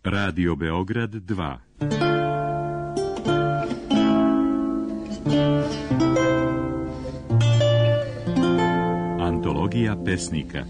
Radio Beograd 2. Antologija pesnika.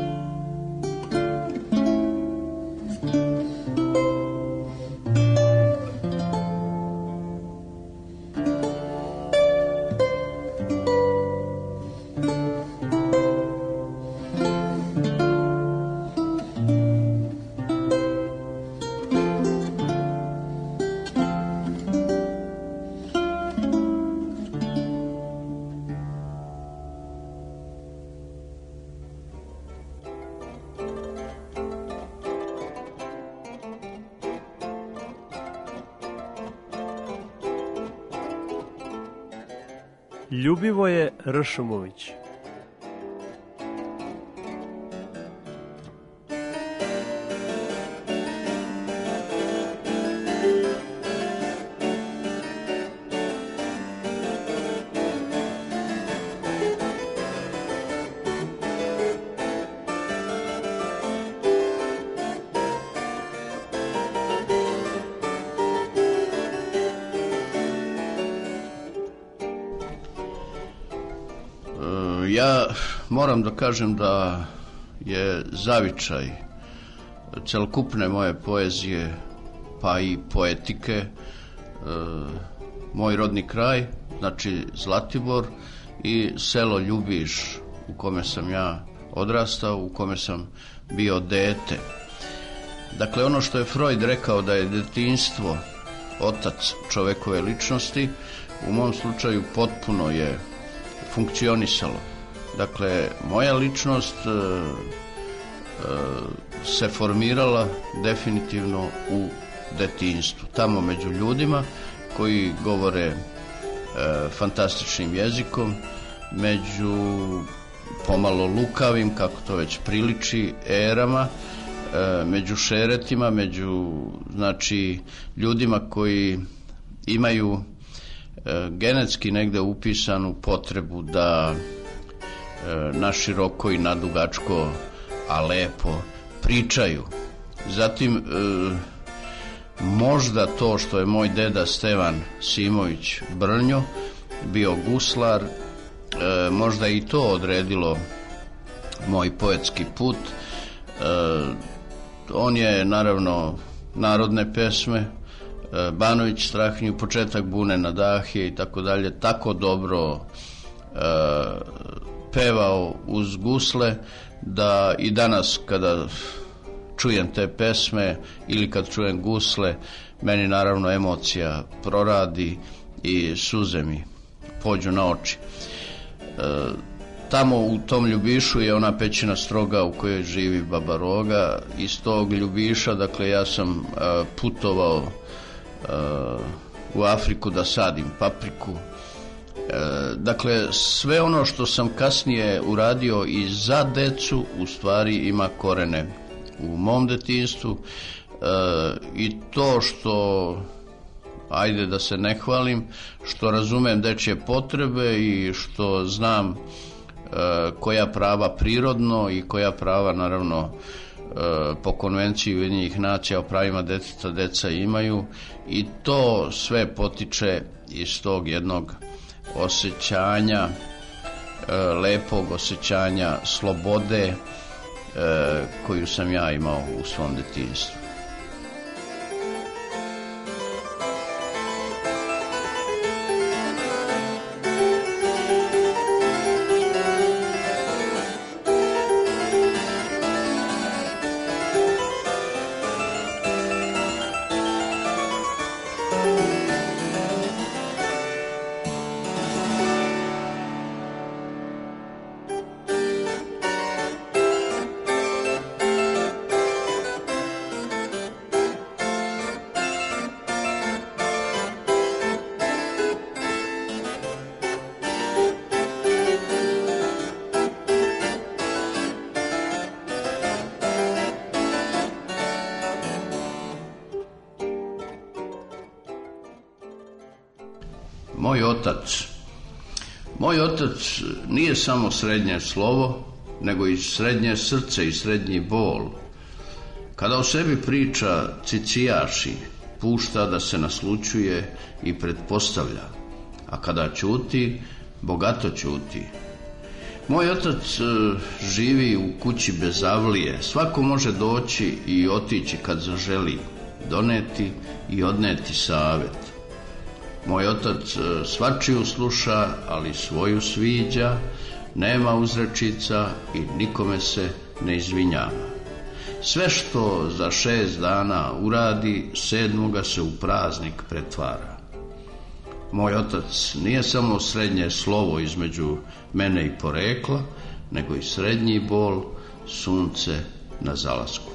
Ljubivoje Ršumović. Ja moram da kažem da je zavičaj celokupne moje poezije, pa i poetike, moj rodni kraj, znači Zlatibor i selo Ljubiš u kome sam ja odrastao, u kome sam bio dete. Dakle, ono što je Freud rekao da je detinjstvo otac čovekove ličnosti, u mom slučaju potpuno je funkcionisalo. Dakle, moja ličnost se formirala definitivno u detinjstvu, tamo među ljudima koji govore fantastičnim jezikom, među pomalo lukavim, kako to već priliči, erama, među šeretima, među ljudima koji imaju genetski negde upisanu potrebu da naširoko i nadugačko, a lepo pričaju. Zatim, možda to što je moj deda Stevan Simović Brnjo bio guslar, možda i to odredilo moj poetski put. On je naravno narodne pesme, Banović Strahinju, početak Bune na Dahije i tako dalje, tako dobro pevao uz gusle da i danas kada čujem te pesme ili kad čujem gusle, meni naravno emocija proradi i suze mi pođu na oči. Tamo u tom Ljubišu je ona pećina Stroga u kojoj živi Baba Roga. Iz tog Ljubiša, dakle, ja sam putovao u Afriku da sadim papriku. Dakle, sve ono što sam kasnije uradio i za decu u stvari ima korene u mom detinjstvu, i to što, ajde da se ne hvalim, što razumem dečje potrebe i što znam koja prava prirodno i koja prava naravno po konvenciji Ujedinjenih nacija o pravima deteta deca imaju, i to sve potiče iz tog jednog osjećanja, lepog osjećanja slobode koju sam ja imao u svom detinjstvu. Moj otac nije samo srednje slovo, nego i srednje srce i srednji bol. Kada o sebi priča cicijaši, pušta da se naslućuje i pretpostavlja, a kada ćuti, bogato ćuti. Moj otac živi u kući bez avlije, svako može doći i otići kad zaželi, doneti i odneti savet. Moj otac svačiju sluša, ali svoju sviđa, nema uzrečica i nikome se ne izvinjava. Sve što za 6 dana uradi, 7. se u praznik pretvara. Moj otac nije samo srednje slovo između mene i porekla, nego i srednji bol, sunce na zalasku.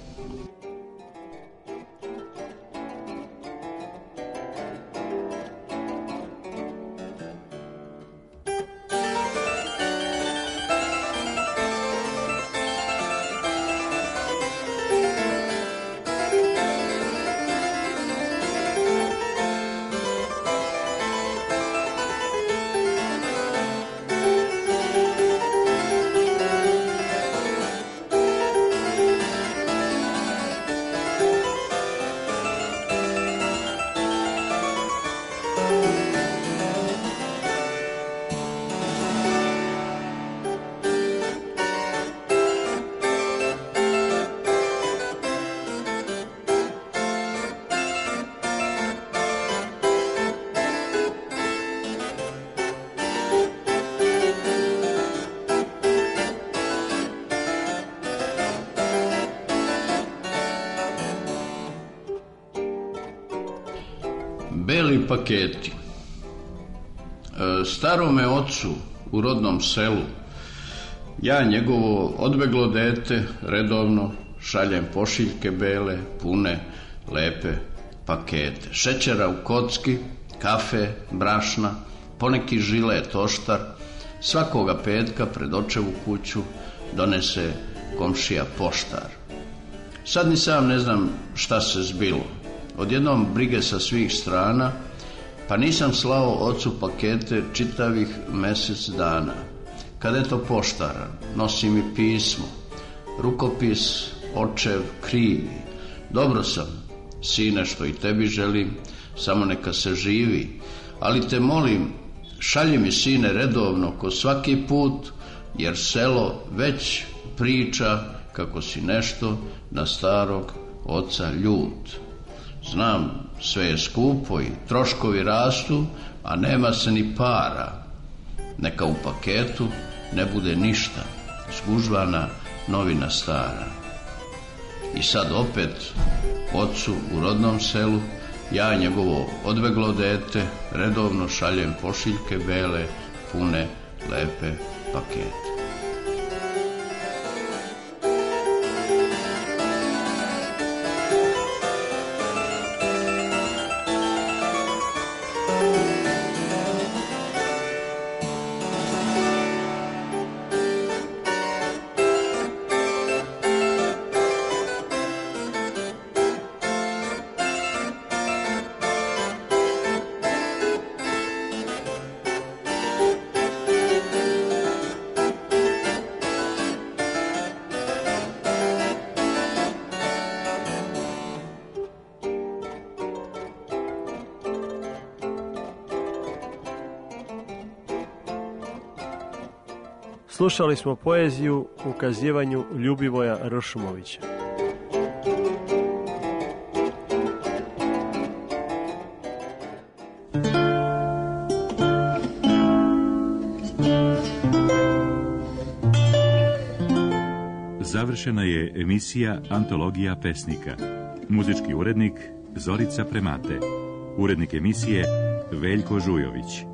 Beli paketi. Starome ocu u rodnom selu, ja njegovo odbeglo dete, redovno šaljem pošiljke bele, pune, lepe pakete. Šećera u kocki, kafe, brašna, poneki žilet, oštar. Svakoga petka pred očevu kuću donese komšija poštar. Sad ni sam ne znam šta se zbilo. Odjednom brige sa svih strana, pa nisam slao ocu pakete čitavih mjesec dana. Kad je to poštara, nosi mi pismo, rukopis, očev, krivi. Dobro sam, sine, što i tebi želim, samo neka se živi. Ali te molim, šalji mi, sine, redovno ko svaki put, jer selo već priča kako si nešto na starog oca ljut. Znam, sve je skupo i troškovi rastu, a nema se ni para. Neka u paketu ne bude ništa, zgužvana novina stara. I sad opet ocu u rodnom selu, ja njegovo odbeglo dete, redovno šaljem pošiljke bele, pune, lepe pakete. Slušali smo poeziju u kazivanju Ljubivoja Ršumovića. Završena je emisija Antologija pesnika. Muzički urednik Zorica Premate. Urednik emisije Veljko Žujović.